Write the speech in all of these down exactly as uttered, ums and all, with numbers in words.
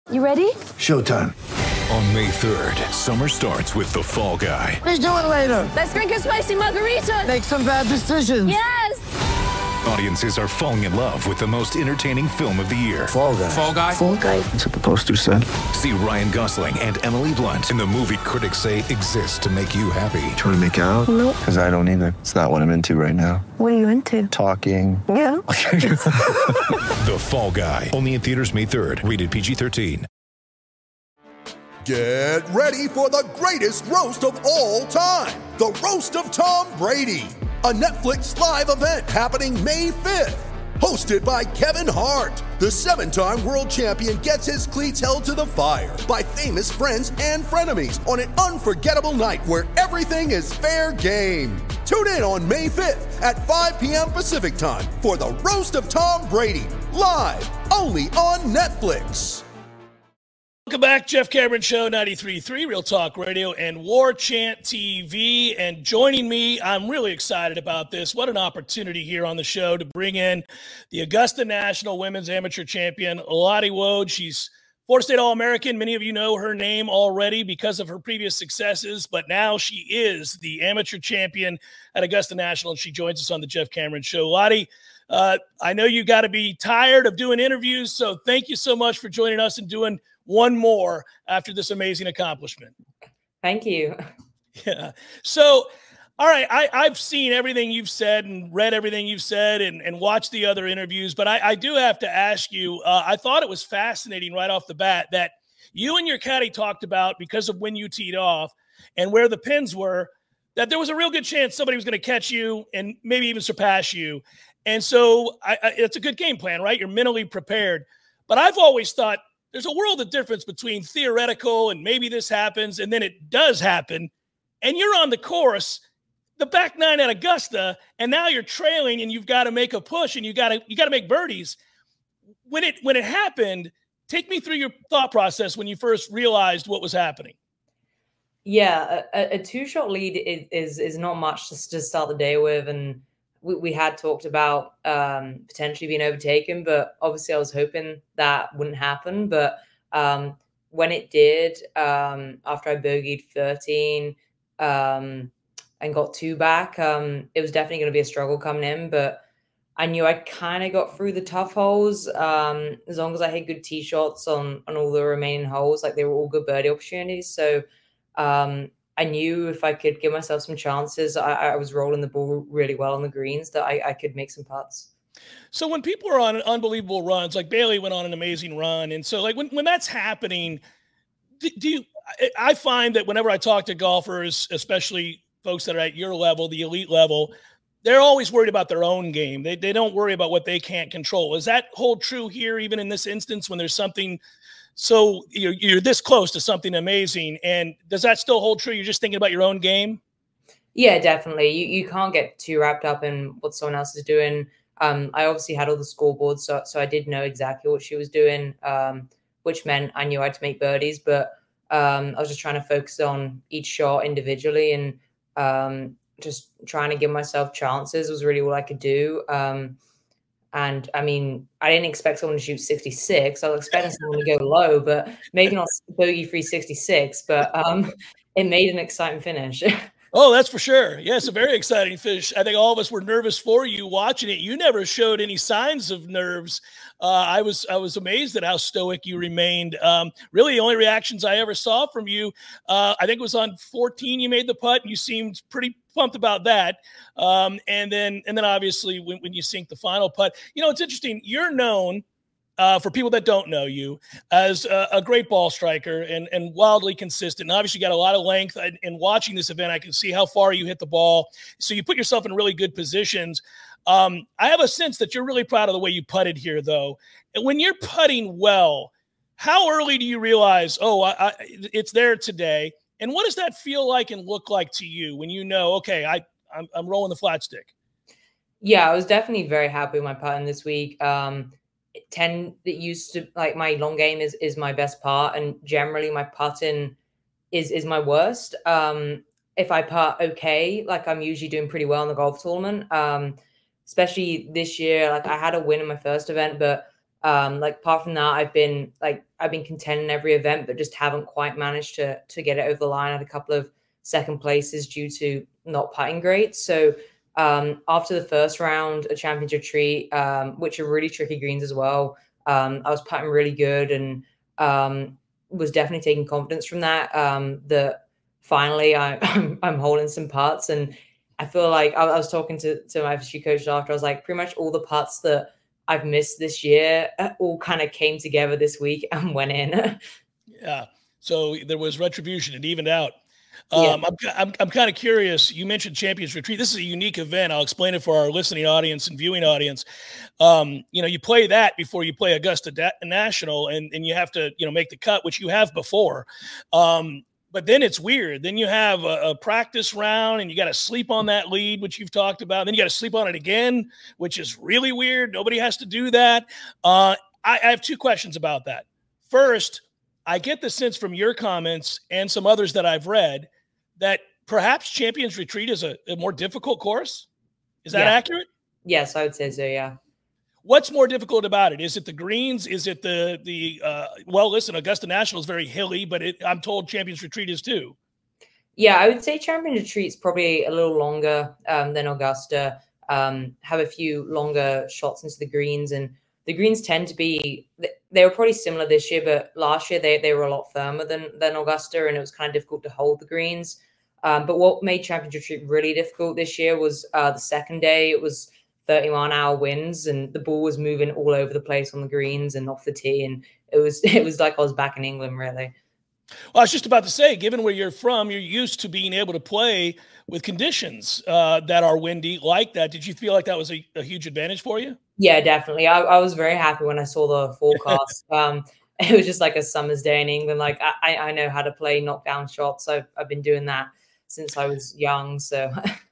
You ready? Showtime. On May third, summer starts with The Fall Guy. Let's do it later. Let's drink a spicy margarita. Make some bad decisions. Yes! Audiences are falling in love with the most entertaining film of the year. Fall Guy. Fall Guy? Fall Guy. That's what the poster said. See Ryan Gosling and Emily Blunt in the movie critics say exists to make you happy. Trying to make it out? Nope. Because I don't either. It's not what I'm into right now. What are you into? Talking. Yeah. The Fall Guy. Only in theaters May third. Rated P G thirteen. Get ready for the greatest roast of all time. The Roast of Tom Brady. A Netflix live event happening May fifth. Hosted by Kevin Hart. The seven-time world champion gets his cleats held to the fire by famous friends and frenemies on an unforgettable night where everything is fair game. Tune in on May fifth at five p.m. Pacific time for the Roast of Tom Brady. Live only on Netflix. Welcome back, Jeff Cameron Show, ninety-three point three, Real Talk Radio and War Chant T V. And joining me, I'm really excited about this. What an opportunity here on the show to bring in the Augusta National Women's Amateur Champion, Lotte Wode. She's Florida State All-American. Many of you know her name already because of her previous successes, but now she is the amateur champion at Augusta National, and she joins us on the Jeff Cameron Show. Lotte, uh, I know you got to be tired of doing interviews, so thank you so much for joining us and doing one more after this amazing accomplishment. Thank you. Yeah. So, all right, I, I've seen everything you've said and read everything you've said and, and watched the other interviews, but I, I do have to ask you, uh, I thought it was fascinating right off the bat that you and your caddy talked about, because of when you teed off and where the pins were, that there was a real good chance somebody was going to catch you and maybe even surpass you. And so I, I, it's a good game plan, right? You're mentally prepared. But I've always thought, there's a world of difference between theoretical and maybe this happens and then it does happen. And you're on the course, the back nine at Augusta, and now you're trailing and you've got to make a push and you got to you got to make birdies. When it when it happened, take me through your thought process when you first realized what was happening. Yeah, a, a two-shot lead is, is is not much to, to start the day with, and we, we had talked about um, potentially being overtaken, but obviously I was hoping that wouldn't happen. But um, when it did, um, after I bogeyed thirteen um, and got two back, um, it was definitely going to be a struggle coming in. But I knew I kind of got through the tough holes um, as long as I hit good tee shots on on all the remaining holes. Like, they were all good birdie opportunities. So um, I knew if I could give myself some chances, I, I was rolling the ball really well on the greens, that I, I could make some putts. So when people are on unbelievable runs, like Bailey went on an amazing run. And so like when, when that's happening, do, do you, I find that whenever I talk to golfers, especially folks that are at your level, the elite level, they're always worried about their own game. They they don't worry about what they can't control. Does that hold true here, even in this instance, when there's something so you're, you're this close to something amazing? And does that still hold true? You're just thinking about your own game? Yeah, definitely. You you can't get too wrapped up in what someone else is doing. Um, I obviously had all the scoreboards, so so I did know exactly what she was doing, um, which meant I knew I had to make birdies. But um, I was just trying to focus on each shot individually, and um, just trying to give myself chances was really all I could do. Um, And I mean, I didn't expect someone to shoot sixty-six. I was expecting someone to go low, but maybe not bogey-free sixty-six. But um, it made an exciting finish. Oh, that's for sure. Yeah, it's a very exciting finish. I think all of us were nervous for you watching it. You never showed any signs of nerves. Uh, I was I was amazed at how stoic you remained. Um, really, the only reactions I ever saw from you, uh, I think it was on fourteen. You made the putt, and you seemed pretty pumped about that. Um, and then and then obviously when, when you sink the final putt, you know, it's interesting. You're known, Uh, for people that don't know you, as a, a great ball striker and, and wildly consistent. And obviously, you got a lot of length. In, in watching this event, I can see how far you hit the ball. So you put yourself in really good positions. Um, I have a sense that you're really proud of the way you putted here, though. And when you're putting well, how early do you realize, oh, I, I, it's there today? And what does that feel like and look like to you when you know, okay, I, I'm, I'm rolling the flat stick? Yeah, I was definitely very happy with my putting this week. Um, ten that used to like my long game is is my best part, and generally my putting is is my worst. Um, if I putt okay, like I'm usually doing pretty well in the golf tournament. Um, especially this year, like I had a win in my first event, but Um, like apart from that, I've been like I've been contending every event, but just haven't quite managed to to get it over the line. I had a couple of second places due to not putting great. So um, after the first round, a Champions Retreat, um, which are really tricky greens as well, um, I was putting really good and um, was definitely taking confidence from that. Um, that finally I, I'm I'm holding some putts, and I feel like I, I was talking to to my F S G coach after. I was like, pretty much all the putts that I've missed this year all kind of came together this week and went in. Yeah. So there was retribution. It evened out. Yeah. Um, I'm, I'm, I'm kind of curious. You mentioned Champions Retreat. This is a unique event. I'll explain it for our listening audience and viewing audience. Um, you know, you play that before you play Augusta da- National, and, and you have to, you know, make the cut, which you have before. Um, But then it's weird. Then you have a, a practice round and you got to sleep on that lead, which you've talked about. And then you got to sleep on it again, which is really weird. Nobody has to do that. Uh, I, I have two questions about that. First, I get the sense from your comments and some others that I've read that perhaps Champions Retreat is a, a more difficult course. Is that Yeah. accurate? Yes, I would say so, yeah. What's more difficult about it? Is it the greens? Is it the, the uh, well, listen, Augusta National is very hilly, but it, I'm told Champions Retreat is too. Yeah, I would say Champions Retreat's probably a little longer um, than Augusta, um, have a few longer shots into the greens. And the greens tend to be, they were probably similar this year, but last year they, they were a lot firmer than, than Augusta, and it was kind of difficult to hold the greens. Um, but what made Champions Retreat really difficult this year was uh, the second day. It was thirty mile an hour winds, and the ball was moving all over the place on the greens and off the tee. And it was, it was like I was back in England, really. Well, I was just about to say, given where you're from, you're used to being able to play with conditions uh, that are windy like that. Did you feel like that was a, a huge advantage for you? Yeah, definitely. I, I was very happy when I saw the forecast. um, it was just like a summer's day in England. Like I, I know how to play knockdown shots. I've, I've been doing that since I was young. So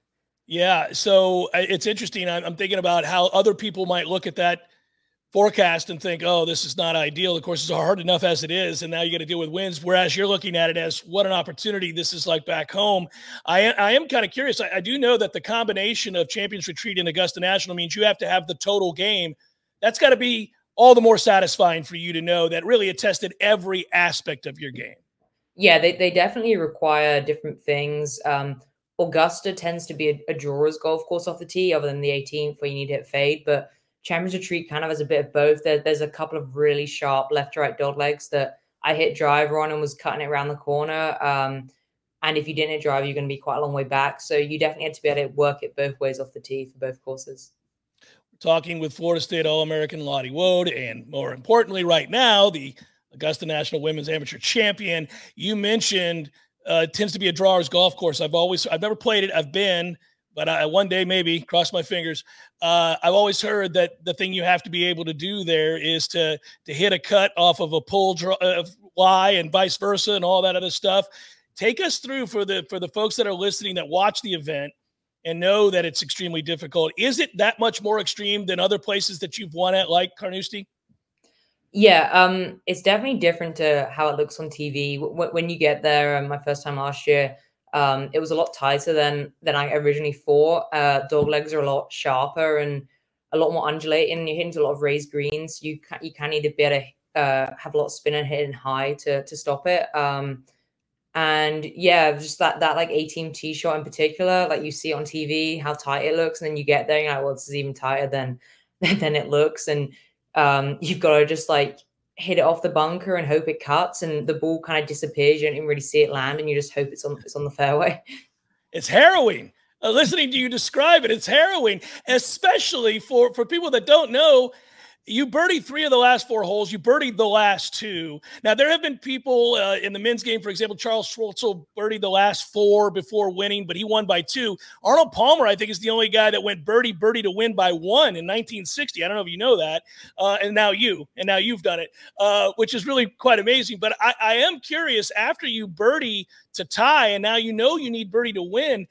yeah, so it's interesting. I'm, I'm thinking about how other people might look at that forecast and think, oh, this is not ideal. Of course, it's hard enough as it is, and now you got to deal with winds, whereas you're looking at it as what an opportunity this is like back home. I, I am kind of curious. I, I do know that the combination of Champions Retreat and Augusta National means you have to have the total game. That's got to be all the more satisfying for you to know that really it tested every aspect of your game. Yeah, they, they definitely require different things. Um, Augusta tends to be a, a drawer's golf course off the tee, other than the eighteenth where you need to hit fade, but Champions Retreat kind of has a bit of both. There, there's a couple of really sharp left to right dog legs that I hit driver on and was cutting it around the corner. Um, and if you didn't hit driver, you're going to be quite a long way back. So you definitely had to be able to work it both ways off the tee for both courses. We're talking with Florida State All-American Lottie Wood, and more importantly right now, the Augusta National Women's Amateur Champion. You mentioned uh, it tends to be a drawer's golf course. I've always, I've never played it. I've been, but I, one day maybe, cross my fingers. Uh, I've always heard that the thing you have to be able to do there is to to hit a cut off of a pull draw, uh, lie and vice versa and all that other stuff. Take us through for the for the folks that are listening that watch the event and know that it's extremely difficult. Is it that much more extreme than other places that you've won at, like Carnoustie? Yeah, um, it's definitely different to how it looks on T V. W- when you get there, um, my first time last year, Um, it was a lot tighter than than I originally thought. Uh, dog legs are a lot sharper and a lot more undulating. You're hitting a lot of raised greens. You can, you can need to be able to uh, have a lot of spin and hitting high to to stop it. Um, and yeah, just that that like eighteen tee shot in particular, like you see on T V how tight it looks, and then you get there and you're like, well, this is even tighter than than it looks, and um, you've got to just like hit it off the bunker and hope it cuts, and the ball kind of disappears. You don't even really see it land, and you just hope it's on it's on the fairway. It's harrowing. Uh, listening to you describe it, it's harrowing, especially for, for people that don't know. You birdied three of the last four holes. You birdied the last two. Now, there have been people uh, in the men's game, for example, Charles Schwartzel birdied the last four before winning, but he won by two. Arnold Palmer, I think, is the only guy that went birdie, birdie to win by one in nineteen sixty. I don't know if you know that. Uh, and now you, and now you've done it, uh, which is really quite amazing. But I, I am curious, after you birdie to tie, and now you know you need birdie to win,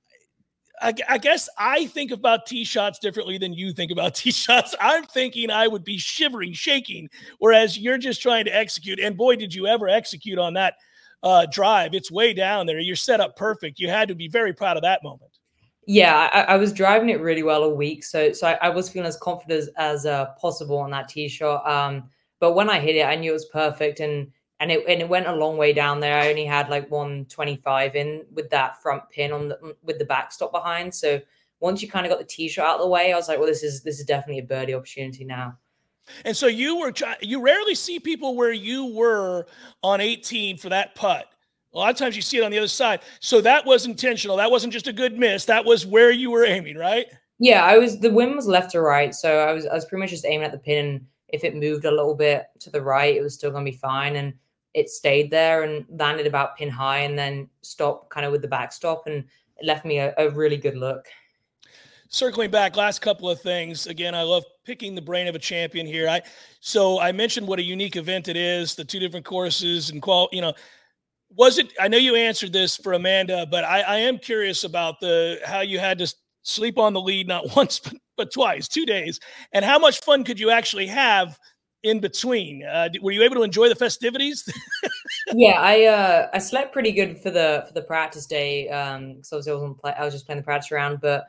I, I guess I think about tee shots differently than you think about tee shots. I'm thinking I would be shivering, shaking, whereas you're just trying to execute. And boy, did you ever execute on that uh, drive. It's way down there. You're set up perfect. You had to be very proud of that moment. Yeah, I, I was driving it really well a week, so so I, I was feeling as confident as, as uh, possible on that tee shot. Um, but when I hit it, I knew it was perfect, and and it and it went a long way down there. I only had like one twenty-five in with that front pin on the with the backstop behind. So once you kind of got the tee shot out of the way, I was like, well, this is this is definitely a birdie opportunity now. And so you were, you rarely see people where you were on eighteen for that putt. A lot of times you see it on the other side. So that was intentional. That wasn't just a good miss. That was where you were aiming, right? Yeah, I was, the wind was left to right. So I was, I was pretty much just aiming at the pin. And if it moved a little bit to the right, it was still going to be fine. And it stayed there and landed about pin high and then stopped kind of with the backstop. And it left me a, a really good look. Circling back, last couple of things. Again, I love picking the brain of a champion here. I so I mentioned what a unique event it is, the two different courses and qual. You know, was it? I know you answered this for Amanda, but I, I am curious about the how you had to sleep on the lead not once but, but twice, two days, and how much fun could you actually have in between? Uh, were you able to enjoy the festivities? Yeah, I uh, I slept pretty good for the for the practice day. Um, because obviously I wasn't play, I was just playing the practice round, but.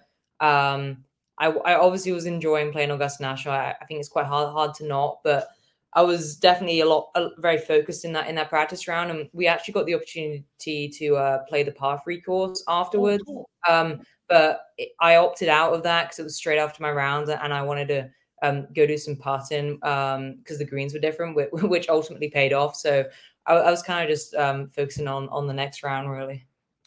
Um, I, I obviously was enjoying playing Augusta National. I, I think it's quite hard hard to not, but I was definitely a lot a, very focused in that in that practice round, and we actually got the opportunity to uh, play the par three course afterwards. Oh, cool. Um, but it, I opted out of that because it was straight after my round, and I wanted to um, go do some putting um, because the greens were different, which, which ultimately paid off. So I, I was kind of just um, focusing on on the next round, really.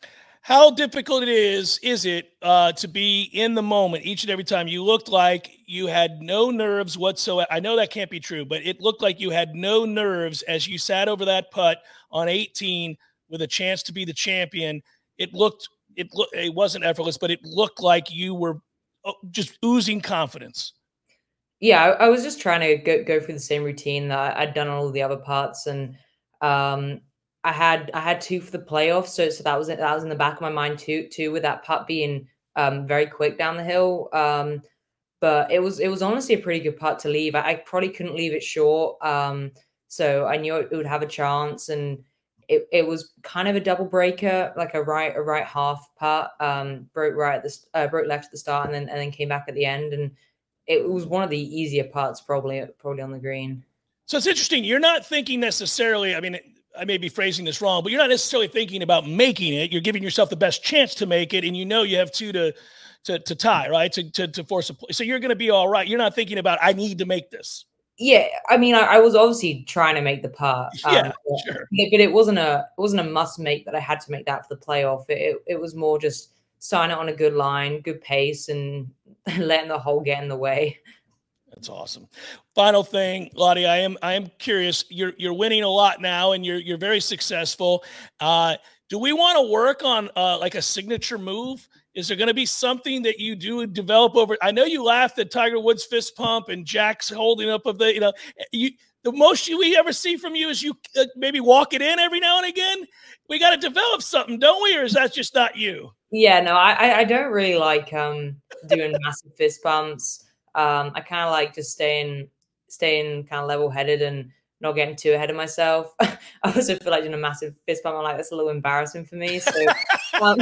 How difficult it is, is it uh, to be in the moment each and every time? You looked like you had no nerves whatsoever. I know that can't be true, but it looked like you had no nerves as you sat over that putt on eighteen with a chance to be the champion. It looked, it looked, it wasn't effortless, but it looked like you were just oozing confidence. Yeah, I, I was just trying to go, go through the same routine that I'd done on all the other parts, and um, I had I had two for the playoffs, so so that was that was in the back of my mind too. Too with that putt being um, very quick down the hill, um, but it was it was honestly a pretty good putt to leave. I, I probably couldn't leave it short, um, so I knew it, it would have a chance, and it, it was kind of a double breaker, like a right a right half putt, um, broke right at the uh, broke left at the start, and then and then came back at the end, and it was one of the easier putts probably probably on the green. So it's interesting. You're not thinking necessarily. I mean. I may be phrasing this wrong, but you're not necessarily thinking about making it. You're giving yourself the best chance to make it, and you know you have two to to, to tie, right? To, to to force a play. So you're going to be all right. You're not thinking about I need to make this. Yeah, I mean, I, I was obviously trying to make the putt. Um, yeah, but, sure. But it wasn't a it wasn't a must make that I had to make that for the playoff. It it, it was more just starting it on a good line, good pace, and letting the hole get in the way. That's awesome. Final thing, Lottie, I am I am curious. You're you're winning a lot now, and you're you're very successful. Uh, do we want to work on uh, like a signature move? Is there going to be something that you do develop over? I know you laughed at Tiger Woods' fist pump and Jack's holding up of the, you know, you the most you we ever see from you is you uh, maybe walk it in every now and again. We got to develop something, don't we? Or is that just not you? Yeah, no, I I don't really like um doing massive fist bumps. Um, I kind of like just staying, staying kind of level-headed and not getting too ahead of myself. I also feel like doing a massive fist bump, I'm like, that's a little embarrassing for me. So um,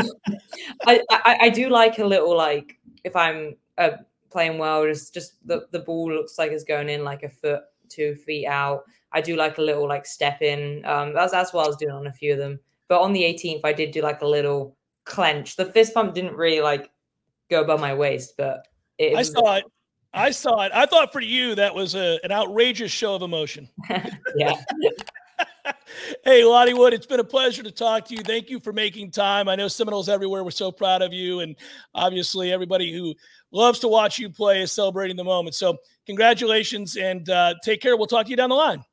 I, I, I do like a little, like, if I'm uh, playing well, just, just the, the ball looks like it's going in like a foot, two feet out. I do like a little, like, step in. Um, that's, that's what I was doing on a few of them. But on the eighteenth, I did do, like, a little clench. The fist bump didn't really, like, go above my waist, but it I was, saw it. I saw it. I thought for you that was a, an outrageous show of emotion. Yeah. Hey, Lottie Wood, it's been a pleasure to talk to you. Thank you for making time. I know Seminoles everywhere were so proud of you, and obviously everybody who loves to watch you play is celebrating the moment. So congratulations, and uh, take care. We'll talk to you down the line.